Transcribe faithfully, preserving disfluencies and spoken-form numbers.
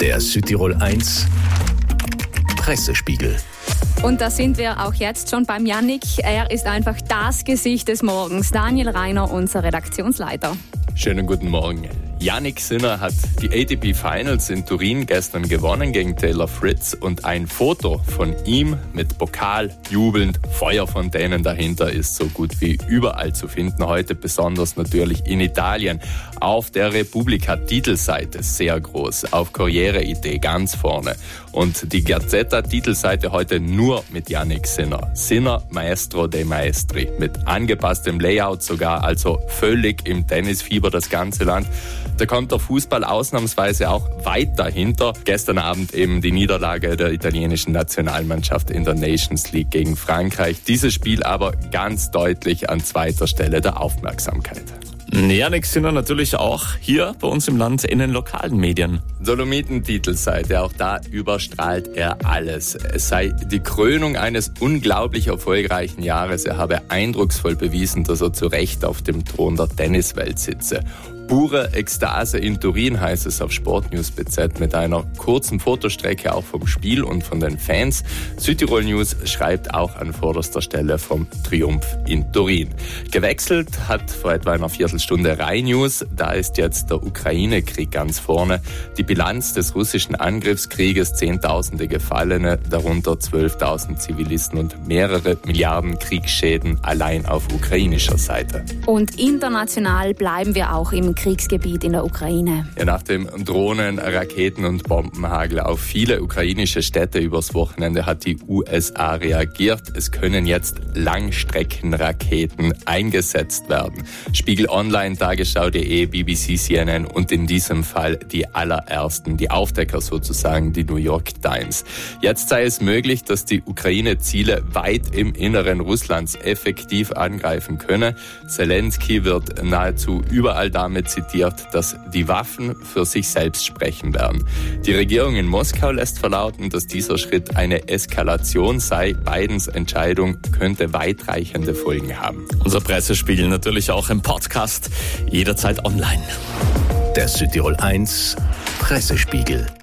Der Südtirol eins Pressespiegel. Und da sind wir auch jetzt schon beim Yannick. Er ist einfach das Gesicht des Morgens. Daniel Reiner, unser Redaktionsleiter. Schönen guten Morgen. Yannick Sinner hat die A T P Finals in Turin gestern gewonnen gegen Taylor Fritz und ein Foto von ihm mit Pokal, jubelnd, Feuerfontänen dahinter ist so gut wie überall zu finden. Heute besonders natürlich in Italien. Auf der Repubblica-Titelseite sehr groß, auf Corriere-Idee ganz vorne. Und die Gazzetta-Titelseite heute nur mit Yannick Sinner. Sinner, Maestro dei Maestri. Mit angepasstem Layout sogar, also völlig im Tennisfieber das ganze Land. Da kommt der Fußball ausnahmsweise auch weit dahinter. Gestern Abend eben die Niederlage der italienischen Nationalmannschaft in der Nations League gegen Frankreich. Dieses Spiel aber ganz deutlich an zweiter Stelle der Aufmerksamkeit. Yannick Sinner natürlich auch hier bei uns im Land in den lokalen Medien. Dolomiten-Titelseite, auch da überstrahlt er alles. Es sei die Krönung eines unglaublich erfolgreichen Jahres. Er habe eindrucksvoll bewiesen, dass er zu Recht auf dem Thron der Tenniswelt sitze. Pure Ekstase in Turin heißt es auf Sportnews B Z mit einer kurzen Fotostrecke auch vom Spiel und von den Fans. Südtirol News schreibt auch an vorderster Stelle vom Triumph in Turin. Gewechselt hat vor etwa einer Viertelstunde Rai News. Da ist jetzt der Ukraine-Krieg ganz vorne. Die Bilanz des russischen Angriffskrieges, Zehntausende Gefallene, darunter zwölftausend Zivilisten und mehrere Milliarden Kriegsschäden allein auf ukrainischer Seite. Und international bleiben wir auch im Kriegsgebiet in der Ukraine. Ja, nach dem Drohnen-, Raketen- und Bombenhagel auf viele ukrainische Städte übers Wochenende hat die U S A reagiert. Es können jetzt Langstreckenraketen eingesetzt werden. Spiegel Online, Tagesschau punkt de, B B C, C N N und in diesem Fall die allerersten, die Aufdecker sozusagen, die New York Times. Jetzt sei es möglich, dass die Ukraine Ziele weit im Inneren Russlands effektiv angreifen könne. Zelensky wird nahezu überall damit zitiert, dass die Waffen für sich selbst sprechen werden. Die Regierung in Moskau lässt verlauten, dass dieser Schritt eine Eskalation sei. Bidens Entscheidung könnte weitreichende Folgen haben. Unser Pressespiegel natürlich auch im Podcast, jederzeit online. Der Südtirol eins Pressespiegel.